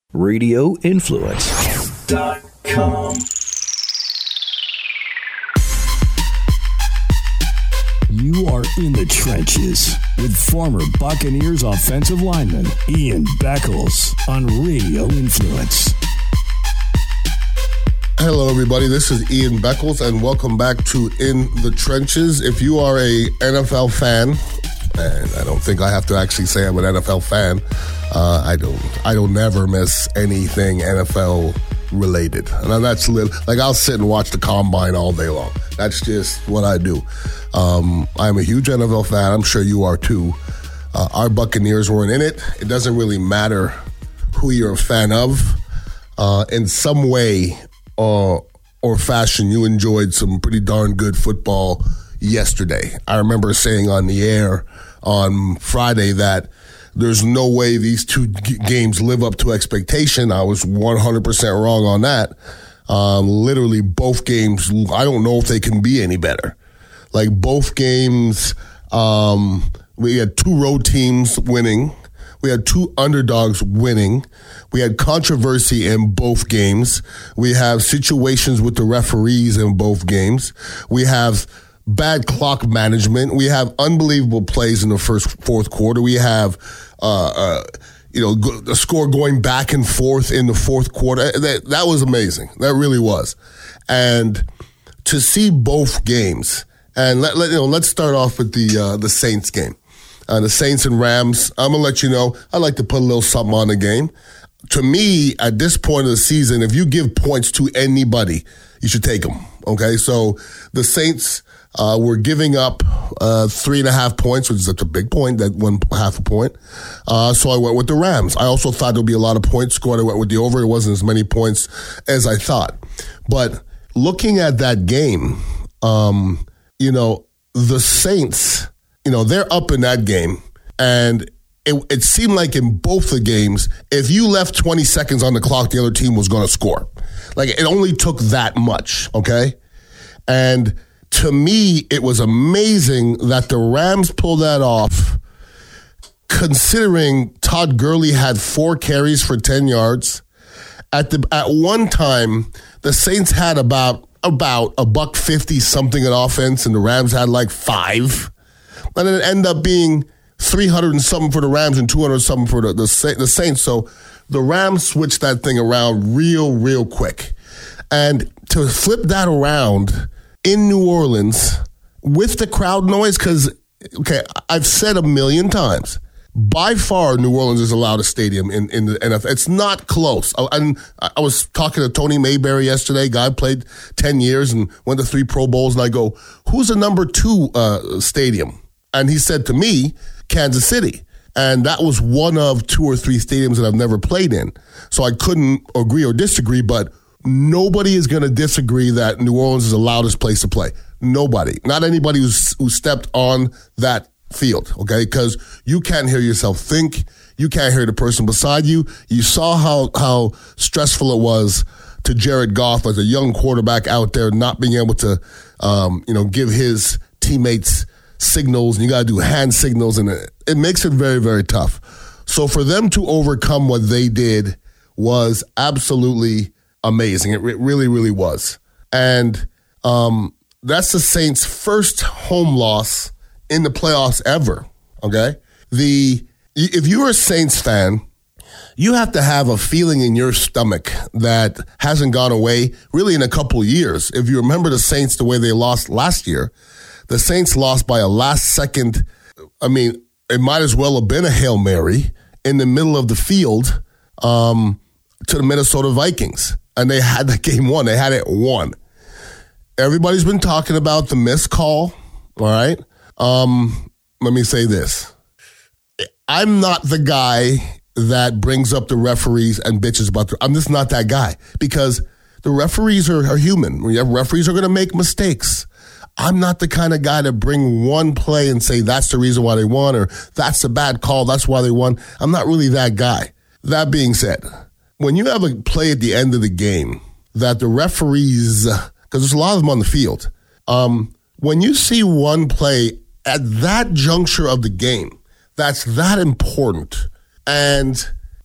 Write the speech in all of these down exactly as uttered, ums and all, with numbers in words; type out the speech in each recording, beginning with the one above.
radio influence dot com. You are in the trenches with former Buccaneers offensive lineman Ian Beckles on Radio Influence. Hello, everybody. This is Ian Beckles, and welcome back to In the Trenches. If you are a N F L fan, and I don't think I have to actually say I'm an N F L fan, uh, I don't. I don't never miss anything N F L related, and that's li- like I'll sit and watch the combine all day long. That's just what I do. Um, I'm a huge N F L fan. I'm sure you are too. Uh, our Buccaneers weren't in it. It doesn't really matter who you're a fan of. Uh, in some way uh, or fashion, you enjoyed some pretty darn good football yesterday. I remember saying on the air on Friday that there's no way these two g- games live up to expectation. I was one hundred percent wrong on that. Um, literally both games, I don't know if they can be any better. Like both games, um, we had two road teams winning. We had two underdogs winning. We had controversy in both games. We have situations with the referees in both games. We have bad clock management. We have unbelievable plays in the first, fourth quarter. We have, uh, uh, you know, the score going back and forth in the fourth quarter. That, that was amazing. That really was. And to see both games, and let, let you know, let's start off with the uh, the Saints game. Uh, the Saints and Rams, I'm going to let you know, I like to put a little something on the game. To me, at this point of the season, if you give points to anybody, you should take them, okay? So the Saints uh, were giving up uh, three and a half points, which is such a big point, that one half a point. Uh, so I went with the Rams. I also thought there would be a lot of points scored. I went with the over. It wasn't as many points as I thought. But looking at that game, um, you know, the Saints, you know, they're up in that game, and it, it seemed like in both the games, if you left twenty seconds on the clock, the other team was going to score. Like, it only took that much, okay? And to me, it was amazing that the Rams pulled that off, considering Todd Gurley had four carries for ten yards. At the at one time, the Saints had about about a buck fifty something in offense, and the Rams had like five. And then it ended up being three hundred and something for the Rams and two hundred and something for the, the, the Saints. So the Rams switched that thing around real, real quick. And to flip that around in New Orleans with the crowd noise, because, okay, I've said a million times, by far New Orleans is the loudest stadium in, in the N F L. It's not close. I, and I was talking to Tony Mayberry yesterday. Guy played ten years and went to three Pro Bowls. And I go, who's the number two uh, stadium? And he said to me, Kansas City. And that was one of two or three stadiums that I've never played in. So I couldn't agree or disagree, but nobody is going to disagree that New Orleans is the loudest place to play. Nobody. Not anybody who's, who stepped on that field, okay? Because you can't hear yourself think. You can't hear the person beside you. You saw how, how stressful it was to Jared Goff as a young quarterback out there not being able to, um, you know, give his teammates signals, and you got to do hand signals, and it, it makes it very, very tough. So for them to overcome what they did was absolutely amazing. It, it really, really was. And um, that's the Saints' first home loss in the playoffs ever, okay? The if you're a Saints fan, you have to have a feeling in your stomach that hasn't gone away really in a couple of years. If you remember the Saints the way they lost last year, the Saints lost by a last-second, I mean, it might as well have been a Hail Mary in the middle of the field um, to the Minnesota Vikings. And they had that game won. They had it won. Everybody's been talking about the missed call, all right? Um, let me say this. I'm not the guy that brings up the referees and bitches about the, I'm just not that guy, because the referees are, are human. Referees are going to make mistakes. I'm not the kind of guy to bring one play and say that's the reason why they won, or that's a bad call, that's why they won. I'm not really that guy. That being said, when you have a play at the end of the game that the referees, because there's a lot of them on the field, um, when you see one play at that juncture of the game that's that important, and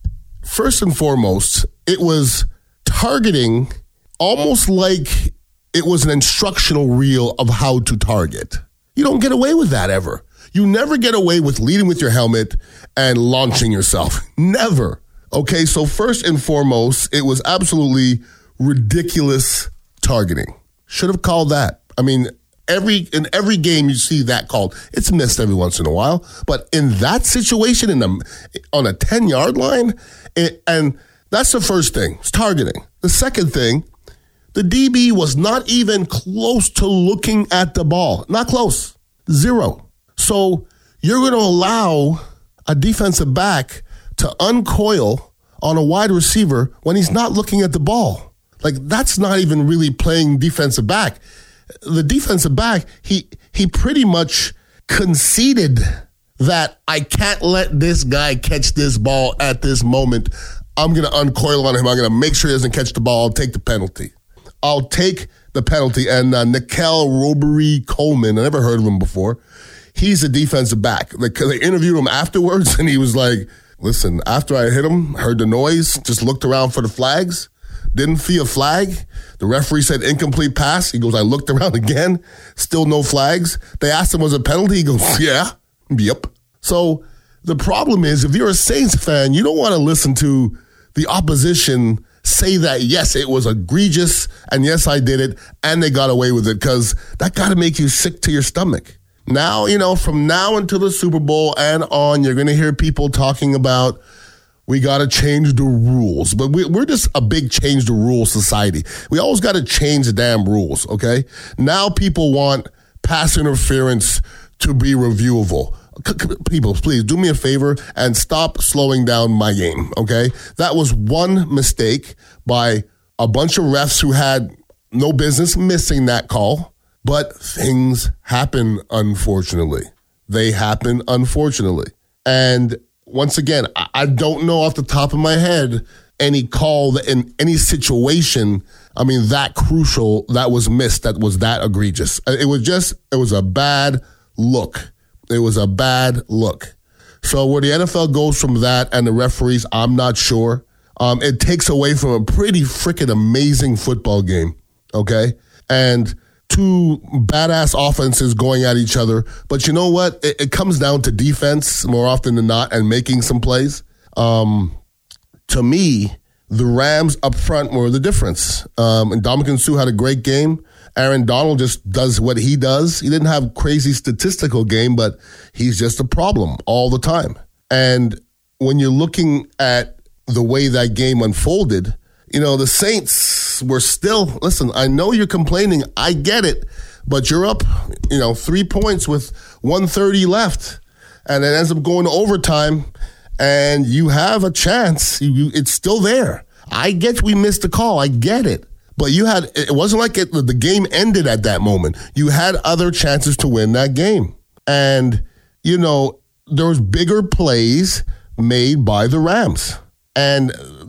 first and foremost, it was targeting almost like it was an instructional reel of how to target. You don't get away with that ever. You never get away with leading with your helmet and launching yourself. Never. Okay, so first and foremost, it was absolutely ridiculous targeting. Should have called that. I mean, every in every game you see that called. It's missed every once in a while. But in that situation, in the, on a ten-yard line, it, and that's the first thing, it's targeting. The second thing, the D B was not even close to looking at the ball. Not close. Zero. So you're going to allow a defensive back to uncoil on a wide receiver when he's not looking at the ball. Like, that's not even really playing defensive back. The defensive back, he he pretty much conceded that I can't let this guy catch this ball at this moment. I'm going to uncoil on him. I'm going to make sure he doesn't catch the ball. I'll take the penalty. I'll take the penalty. And uh, Nikel Robbery-Coleman, I never heard of him before. He's a defensive back. Like, they interviewed him afterwards, and he was like, listen, after I hit him, heard the noise, just looked around for the flags, didn't see a flag. The referee said incomplete pass. He goes, I looked around again, still no flags. They asked him, was it a penalty? He goes, yeah, yep. So the problem is, if you're a Saints fan, you don't want to listen to the opposition say that, yes, it was egregious, and yes, I did it, and they got away with it, because that got to make you sick to your stomach. Now, you know, from now until the Super Bowl and on, you're going to hear people talking about, we got to change the rules. But we, we're just a big change the rules society. We always got to change the damn rules, okay? Now people want pass interference to be reviewable. People, please do me a favor and stop slowing down my game, okay? That was one mistake by a bunch of refs who had no business missing that call. But things happen, unfortunately. They happen, unfortunately. And once again, I don't know off the top of my head any call that in any situation, I mean, that crucial, that was missed, that was that egregious. It was just, it was a bad look. It was a bad look. So where the N F L goes from that and the referees, I'm not sure. Um, it takes away from a pretty freaking amazing football game, okay? And two badass offenses going at each other. But you know what? It, it comes down to defense more often than not and making some plays. Um, to me, the Rams up front were the difference. Um, and Ndamukong Suh had a great game. Aaron Donald just does what he does. He didn't have a crazy statistical game, but he's just a problem all the time. And when you're looking at the way that game unfolded, you know, the Saints were still, listen, I know you're complaining. I get it. But you're up, you know, three points with one thirty left. And it ends up going to overtime. And you have a chance. You, you, it's still there. I get we missed the call. I get it. But you had, it wasn't like it, the game ended at that moment. You had other chances to win that game. And, you know, there was bigger plays made by the Rams. And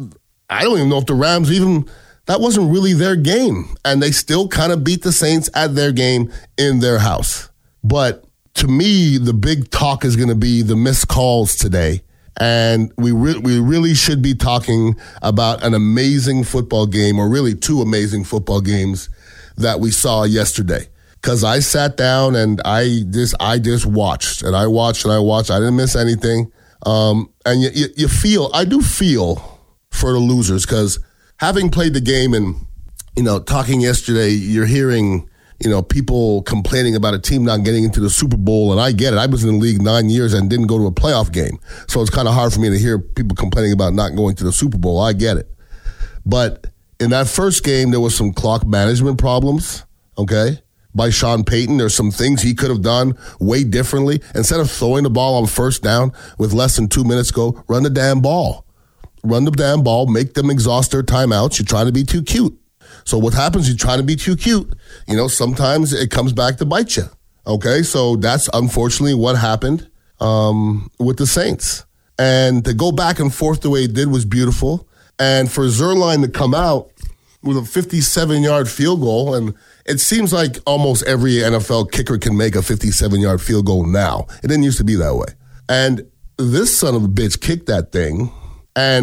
I don't even know if the Rams even, that wasn't really their game. And they still kind of beat the Saints at their game in their house. But to me, the big talk is going to be the missed calls today. And we re- we really should be talking about an amazing football game, or really two amazing football games that we saw yesterday. Because I sat down and I just I just watched and I watched and I watched. I didn't miss anything. Um, and you, you, you feel, I do feel for the losers, because having played the game and, you know, talking yesterday, you're hearing, you know, people complaining about a team not getting into the Super Bowl, and I get it. I was in the league nine years and didn't go to a playoff game. So it's kind of hard for me to hear people complaining about not going to the Super Bowl. I get it. But in that first game, there was some clock management problems, okay, by Sean Payton. There's some things he could have done way differently. Instead of throwing the ball on first down with less than two minutes go, run the damn ball. Run the damn ball, make them exhaust their timeouts. You're trying to be too cute. So what happens, you're trying to be too cute. You know, sometimes it comes back to bite you. Okay, so that's unfortunately what happened um, with the Saints. And to go back and forth the way it did was beautiful. And for Zuerlein to come out with a fifty-seven-yard field goal, and it seems like almost every N F L kicker can make a fifty-seven-yard field goal now. It didn't used to be that way. And this son of a bitch kicked that thing, and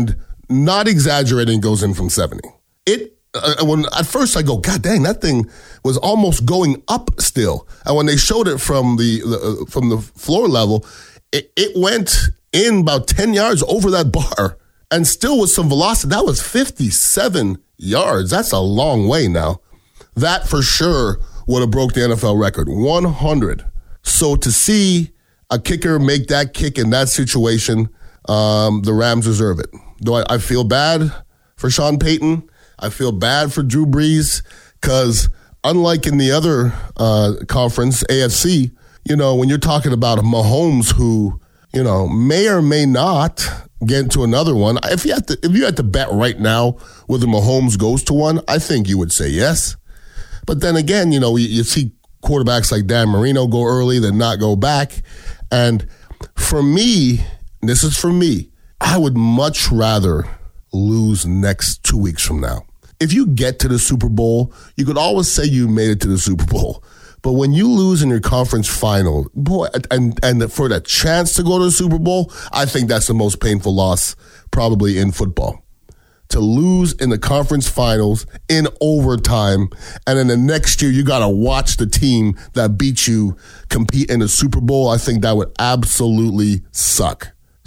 not exaggerating, goes in from seventy. It uh, when at first I go, God dang, that thing was almost going up still. And when they showed it from the, the uh, from the floor level, it, it went in about ten yards over that bar, and still with some velocity. That was fifty-seven yards. That's a long way now. That for sure would have broke the N F L record, one hundred. So to see a kicker make that kick in that situation, um, the Rams deserve it. Do I, I feel bad for Sean Payton? I feel bad for Drew Brees because unlike in the other uh, conference, A F C, you know, when you're talking about a Mahomes who, you know, may or may not get into another one, if you had to, if you had to bet right now whether Mahomes goes to one, I think you would say yes. But then again, you know, you, you see quarterbacks like Dan Marino go early, then not go back. And for me, this is for me, I would much rather lose next two weeks from now. If you get to the Super Bowl, you could always say you made it to the Super Bowl. But when you lose in your conference final, boy, and, and for that chance to go to the Super Bowl, I think that's the most painful loss probably in football. To lose in the conference finals in overtime, and then the next year you got to watch the team that beat you compete in the Super Bowl, I think that would absolutely suck.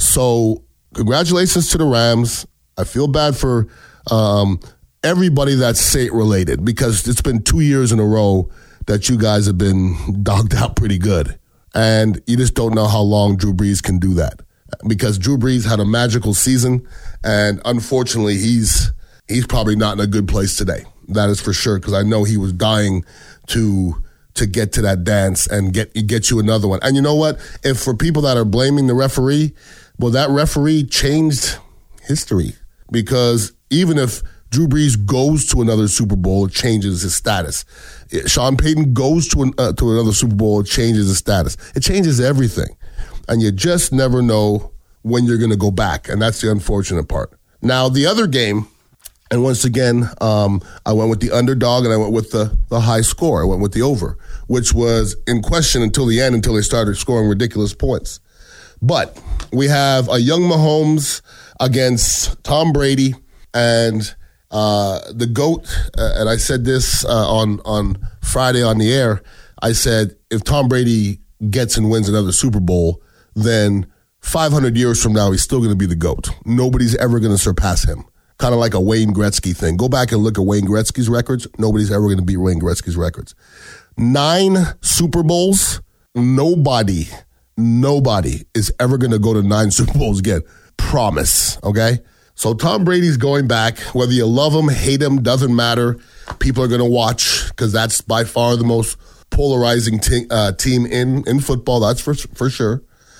So congratulations to the Rams. I feel bad for um, everybody that's Saint-related because it's been two years in a row that you guys have been dogged out pretty good. And you just don't know how long Drew Brees can do that. Because Drew Brees had a magical season, and unfortunately, he's he's probably not in a good place today. That is for sure, because I know he was dying to to get to that dance and get get you another one. And you know what? If for people that are blaming the referee, well, that referee changed history, because even if Drew Brees goes to another Super Bowl, it changes his status. Sean Payton goes to an, uh, to another Super Bowl, it changes his status. It changes everything. And you just never know when you're going to go back. And that's the unfortunate part. Now, the other game, and once again, um, I went with the underdog and I went with the, the high score. I went with the over, which was in question until the end, until they started scoring ridiculous points. But we have a young Mahomes against Tom Brady, and uh, the GOAT, uh, and I said this uh, on, on Friday on the air, I said, if Tom Brady gets and wins another Super Bowl, then five hundred years from now, he's still going to be the GOAT. Nobody's ever going to surpass him. Kind of like a Wayne Gretzky thing. Go back and look at Wayne Gretzky's records. Nobody's ever going to beat Wayne Gretzky's records. Nine Super Bowls. Nobody, nobody is ever going to go to nine Super Bowls again. Promise, okay? So Tom Brady's going back. Whether you love him, hate him, doesn't matter. People are going to watch because that's by far the most polarizing te- uh, team in, in football. That's for for sure.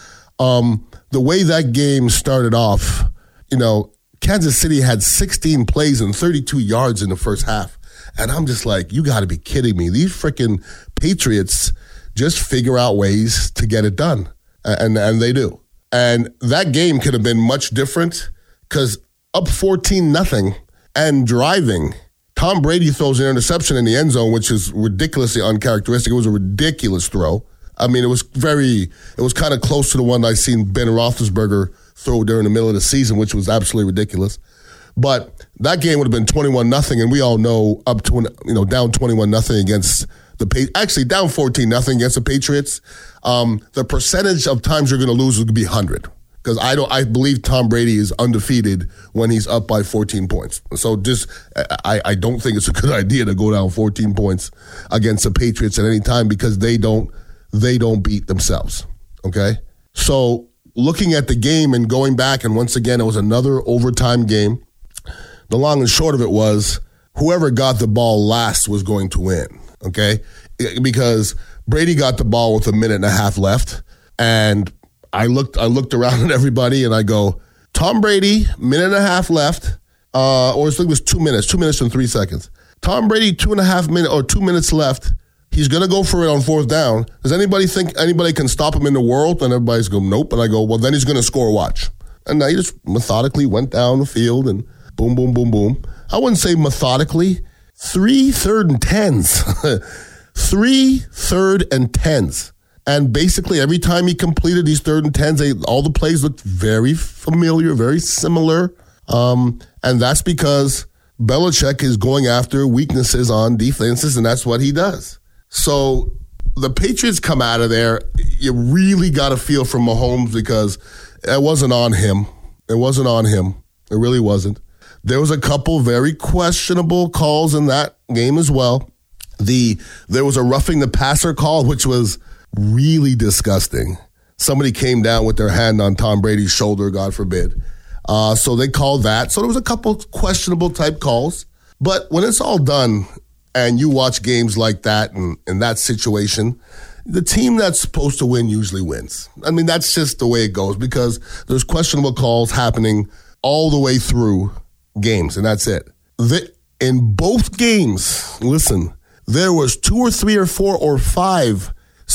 Um, the way that game started off, you know, Kansas City had sixteen plays and thirty-two yards in the first half. And I'm just like, you got to be kidding me. These freaking Patriots just figure out ways to get it done. And, and they do. And that game could have been much different because up fourteen nothing and driving, Tom Brady throws an interception in the end zone, which is ridiculously uncharacteristic. It was a ridiculous throw. I mean, it was very, it was kind of close to the one I seen Ben Roethlisberger throw during the middle of the season, which was absolutely ridiculous. But that game would have been twenty-one nothing, and we all know up to, you know, down twenty-one nothing against the Patriots, actually down fourteen nothing against the Patriots. Um, the percentage of times you're going to lose would be one hundred. Because I don't, I believe Tom Brady is undefeated when he's up by fourteen points. So just, I, I don't think it's a good idea to go down fourteen points against the Patriots at any time because they don't, they don't beat themselves. Okay, so looking at the game and going back, and once again, it was another overtime game. The long and short of it was whoever got the ball last was going to win, okay? Because Brady got the ball with a minute and a half left, and I looked I looked around at everybody, and I go, Tom Brady, minute and a half left, uh, or I think it was two minutes, two minutes and three seconds. Tom Brady, two and a half minutes or two minutes left. He's going to go for it on fourth down. Does anybody think anybody can stop him in the world? And everybody's going, nope. And I go, well, then he's going to score, watch. And I just methodically went down the field and boom, boom, boom, boom. I wouldn't say methodically. Three third and tens. Three third and tens. And basically every time he completed these third and tens, they, all the plays looked very familiar, very similar. Um, and that's because Belichick is going after weaknesses on defenses, and that's what he does. So the Patriots come out of there. You really got to feel for Mahomes because it wasn't on him. It wasn't on him. It really wasn't. There was a couple very questionable calls in that game as well. The there was a roughing the passer call, which was really disgusting. Somebody came down with their hand on Tom Brady's shoulder, God forbid. Uh, so they called that. So there was a couple questionable type calls. But when it's all done and you watch games like that and in that situation, the team that's supposed to win usually wins. I mean, that's just the way it goes because there's questionable calls happening all the way through games, and that's it. The, in both games, listen, there was two or three or four or five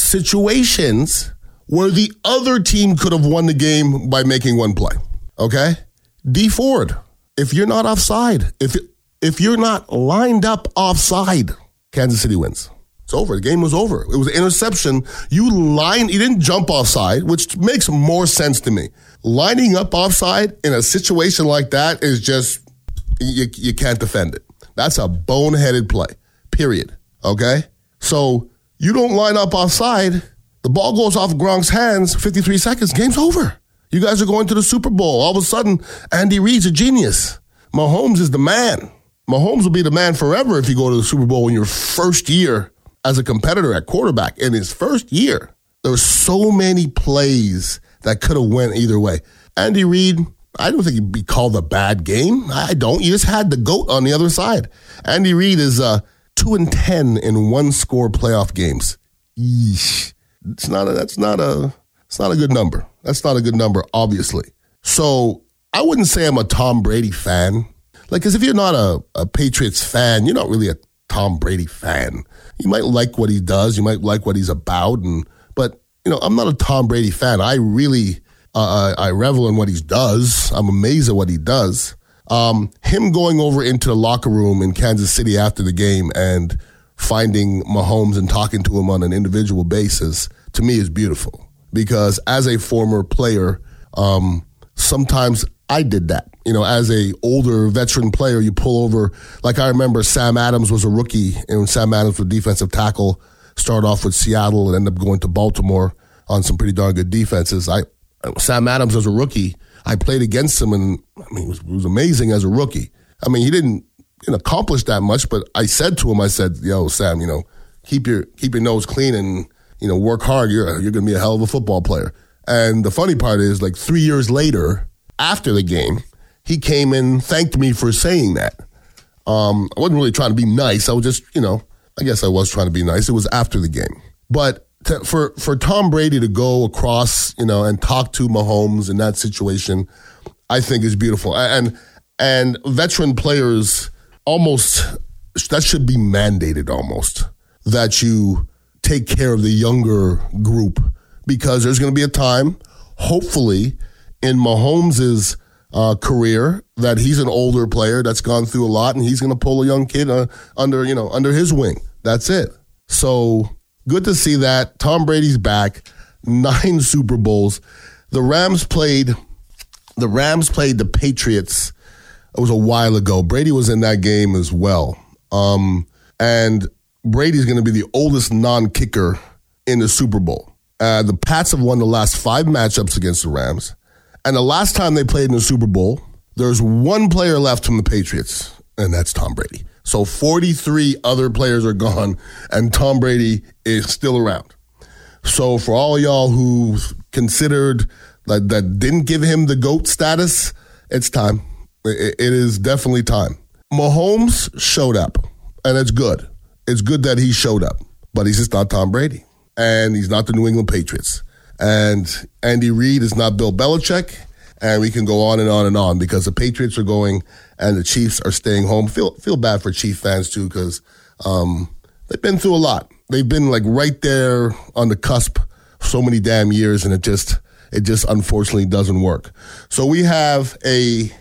situations where the other team could have won the game by making one play, okay? D Ford, if you're not offside, if if you're not lined up offside, Kansas City wins. It's over. The game was over. It was an interception. You line, you didn't jump offside, which makes more sense to me. Lining up offside in a situation like that is just, you, you can't defend it. That's a boneheaded play, period. Okay? So you don't line up offside, the ball goes off Gronk's hands, fifty-three seconds, game's over. You guys are going to the Super Bowl. All of a sudden, Andy Reid's a genius. Mahomes is the man. Mahomes will be the man forever if you go to the Super Bowl in your first year as a competitor at quarterback. In his first year, there were so many plays that could have went either way. Andy Reid, I don't think he'd be called a bad game. I don't. You just had the GOAT on the other side. Andy Reid is uh, two and ten in one-score playoff games. Yeesh. It's not a, that's not a, it's not a good number. That's not a good number, obviously. So I wouldn't say I'm a Tom Brady fan. Like, because if you're not a, a Patriots fan, you're not really a Tom Brady fan. You might like what he does. You might like what he's about. And but, you know, I'm not a Tom Brady fan. I really, uh, I revel in what he does. I'm amazed at what he does. Um, him going over into the locker room in Kansas City after the game and finding Mahomes and talking to him on an individual basis, to me, is beautiful. Because as a former player, um, sometimes I did that. You know, as a older veteran player, you pull over. Like I remember Sam Adams was a rookie, and Sam Adams was defensive tackle, started off with Seattle and ended up going to Baltimore on some pretty darn good defenses. I Sam Adams was a rookie. I played against him, and I mean, it was, it was amazing as a rookie. I mean, he didn't you know, accomplish that much, but I said to him, I said, yo, Sam, you know, keep your keep your nose clean and, you know, work hard. You're you're going to be a hell of a football player. And the funny part is, like, three years later, after the game, he came and thanked me for saying that. Um, I wasn't really trying to be nice. I was just, you know, I guess I was trying to be nice. It was after the game. But to, for, for Tom Brady to go across, you know, and talk to Mahomes in that situation, I think is beautiful. And and veteran players almost, that should be mandated almost, that you take care of the younger group, because there's going to be a time, hopefully, in Mahomes' uh, career that he's an older player that's gone through a lot, and he's going to pull a young kid uh, under, you know, under his wing. That's it. So good to see that. Tom Brady's back. Nine Super Bowls. The Rams played. The Rams played the Patriots. It was a while ago. Brady was in that game as well, um, and Brady's going to be the oldest non-kicker in the Super Bowl. Uh, the Pats have won the last five matchups against the Rams. And the last time they played in the Super Bowl, there's one player left from the Patriots, and that's Tom Brady. So forty-three other players are gone, and Tom Brady is still around. So for all y'all who considered that, that didn't give him the GOAT status, it's time. It, it is definitely time. Mahomes showed up, and it's good. It's good that he showed up, but he's just not Tom Brady. And he's not the New England Patriots. And Andy Reid is not Bill Belichick. And we can go on and on and on, because the Patriots are going and the Chiefs are staying home. Feel feel bad for Chief fans, too, because um, they've been through a lot. They've been, like, right there on the cusp so many damn years, and it just, it just unfortunately doesn't work. So we have a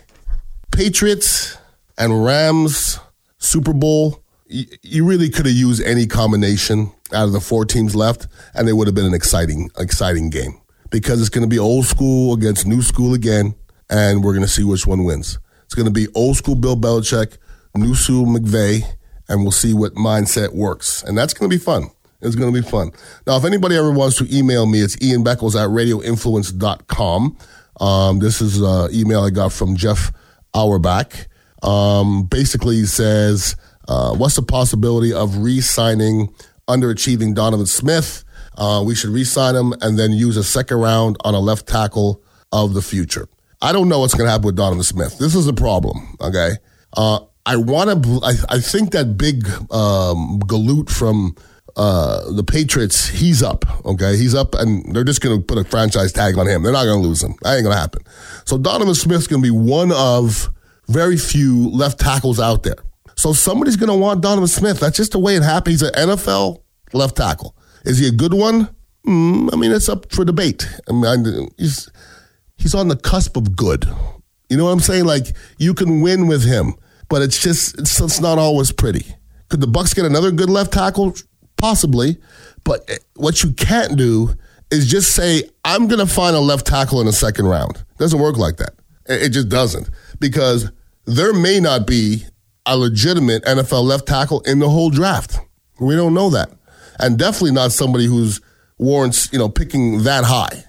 Patriots and Rams Super Bowl. You really could have used any combination out of the four teams left, and it would have been an exciting, exciting game, because it's going to be old school against new school again, and we're going to see which one wins. It's going to be old school Bill Belichick, new school McVay, and we'll see what mindset works. And that's going to be fun. It's going to be fun. Now, if anybody ever wants to email me, it's Ian Beckles at radio influence dot com. Um, this is an email I got from Jeff Auerbach. Um, basically, he says, uh, what's the possibility of re-signing underachieving Donovan Smith? Uh, we should re-sign him and then use a second round on a left tackle of the future. I don't know what's going to happen with Donovan Smith. This is a problem, okay? Uh, I want to. I, I think that big um, galoot from uh, the Patriots, he's up, okay? He's up, and they're just going to put a franchise tag on him. They're not going to lose him. That ain't going to happen. So Donovan Smith's going to be one of very few left tackles out there. So somebody's going to want Donovan Smith. That's just the way it happens. He's an N F L left tackle. Is he a good one? Mm, I mean, it's up for debate. I mean, he's he's on the cusp of good. You know what I'm saying? Like, you can win with him, but it's just it's, it's not always pretty. Could the Bucs get another good left tackle? Possibly. But what you can't do is just say, I'm going to find a left tackle in the second round. It doesn't work like that. It just doesn't. Because there may not be a legitimate N F L left tackle in the whole draft. We don't know that. And definitely not somebody who's warrants, you know, picking that high.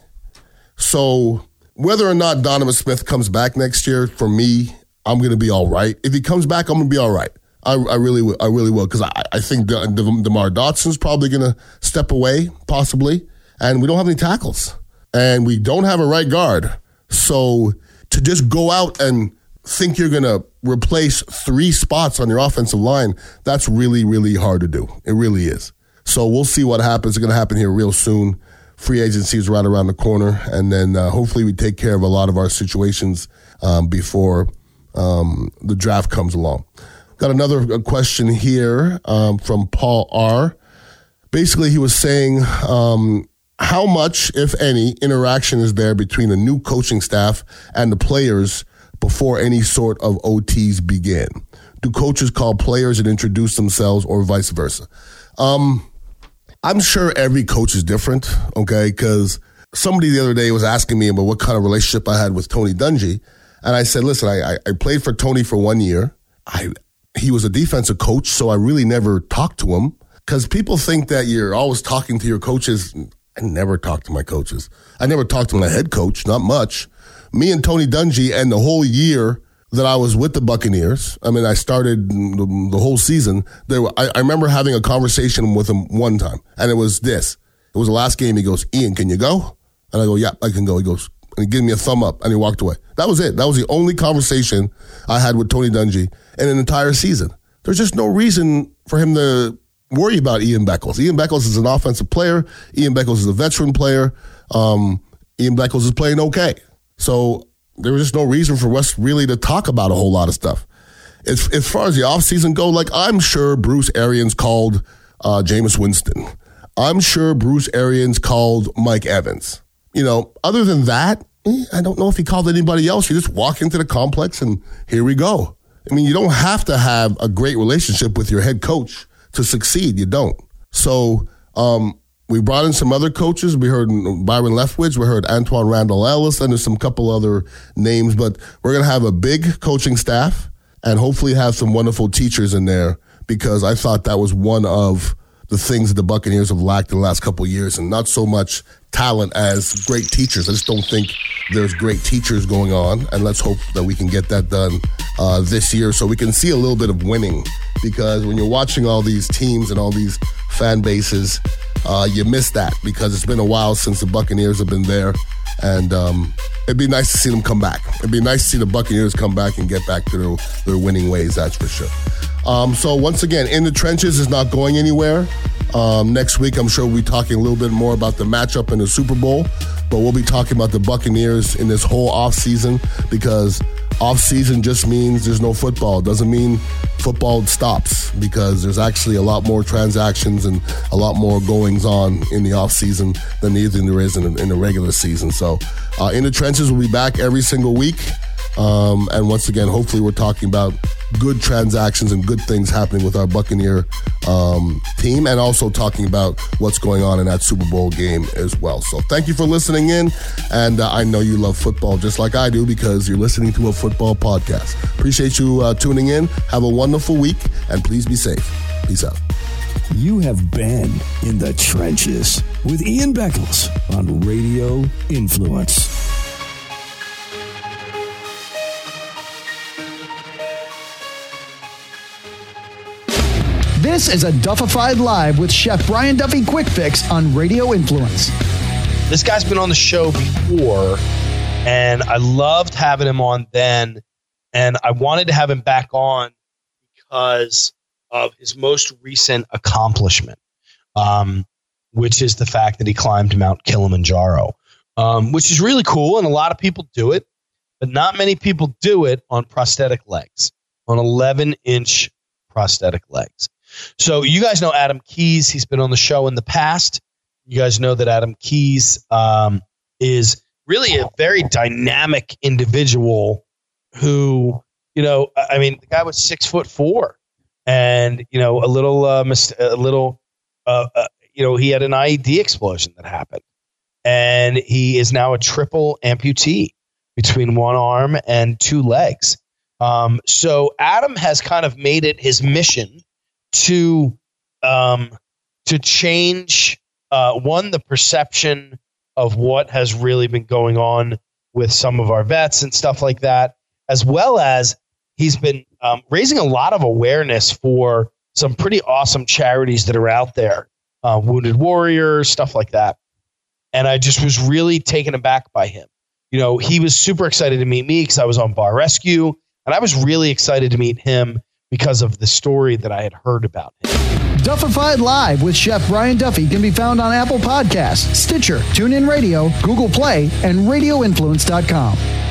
So whether or not Donovan Smith comes back next year, for me, I'm going to be all right. If he comes back, I'm going to be all right. I, I really will. I really will, because I, I think De- De- DeMar Dotson's probably going to step away, possibly. And we don't have any tackles. And we don't have a right guard. So to just go out and think you're going to replace three spots on your offensive line, that's really, really hard to do. It really is. So we'll see what happens. It's going to happen here real soon. Free agency is right around the corner. And then uh, hopefully we take care of a lot of our situations um, before um, the draft comes along. Got another question here um, from Paul R. Basically, he was saying, um, how much, if any, interaction is there between the new coaching staff and the players before any sort of O Ts begin? Do coaches call players and introduce themselves, or vice versa? Um, I'm sure every coach is different, okay? Because somebody the other day was asking me about what kind of relationship I had with Tony Dungy. And I said, listen, I, I played for Tony for one year. I He was a defensive coach, so I really never talked to him. Because people think that you're always talking to your coaches. I never talked to my coaches. I never talked to my head coach, not much. Me and Tony Dungy, and the whole year that I was with the Buccaneers, I mean, I started the, the whole season. There, were, I, I remember having a conversation with him one time, and it was this. It was the last game. He goes, Ian, can you go? And I go, yeah, I can go. He goes, and he gave me a thumb up, and he walked away. That was it. That was the only conversation I had with Tony Dungy in an entire season. There's just no reason for him to worry about Ian Beckles. Ian Beckles is an offensive player. Ian Beckles is a veteran player. Um, Ian Beckles is playing okay. So there was just no reason for us really to talk about a whole lot of stuff. As, as far as the offseason go, like, I'm sure Bruce Arians called uh, Jameis Winston. I'm sure Bruce Arians called Mike Evans. You know, other than that, I don't know if he called anybody else. You just walk into the complex and here we go. I mean, you don't have to have a great relationship with your head coach to succeed. You don't. So um, we brought in some other coaches. We heard Byron Leftwich. We heard Antoine Randall Ellis. And there's some couple other names. But we're going to have a big coaching staff and hopefully have some wonderful teachers in there, because I thought that was one of the things that the Buccaneers have lacked in the last couple of years, and not so much talent as great teachers. I just don't think there's great teachers going on, and let's hope that we can get that done uh, this year so we can see a little bit of winning, because when you're watching all these teams and all these fan bases, uh, you miss that, because it's been a while since the Buccaneers have been there, and um, it'd be nice to see them come back. It'd be nice to see the Buccaneers come back and get back to their, their winning ways, that's for sure. Um, so once again, In the Trenches is not going anywhere. Um, next week, I'm sure we'll be talking a little bit more about the matchup in the Super Bowl, but we'll be talking about the Buccaneers in this whole offseason, because offseason just means there's no football. It doesn't mean football stops, because there's actually a lot more transactions and a lot more goings on in the offseason than anything there is in, in the regular season. So uh, In the Trenches will be back every single week. Um, and once again, hopefully we're talking about good transactions and good things happening with our Buccaneer um, team, and also talking about what's going on in that Super Bowl game as well. So thank you for listening in, and uh, I know you love football just like I do because you're listening to a football podcast. Appreciate you uh, tuning in. Have a wonderful week, and please be safe. Peace out. You have been in the trenches with Ian Beckles on Radio Influence. This is a Duffified Live with Chef Brian Duffy Quick Fix on Radio Influence. This guy's been on the show before, and I loved having him on then, and I wanted to have him back on because of his most recent accomplishment, um, which is the fact that he climbed Mount Kilimanjaro, um, which is really cool, and a lot of people do it, but not many people do it on prosthetic legs, on eleven-inch prosthetic legs. So you guys know Adam Keys. He's been on the show in the past. You guys know that Adam Keys um, is really a very dynamic individual who, you know, I mean, the guy was six foot four. And, you know, a little, uh, mis- a little, uh, uh, you know, he had an I E D explosion that happened. And he is now a triple amputee between one arm and two legs. Um, so Adam has kind of made it his mission to um, to change, uh, one, the perception of what has really been going on with some of our vets and stuff like that, as well as he's been um, raising a lot of awareness for some pretty awesome charities that are out there, uh, Wounded Warriors, stuff like that. And I just was really taken aback by him. You know, he was super excited to meet me because I was on Bar Rescue, and I was really excited to meet him because of the story that I had heard about him. Duffified Live with Chef Brian Duffy can be found on Apple Podcasts, Stitcher, TuneIn Radio, Google Play, and radio influence dot com.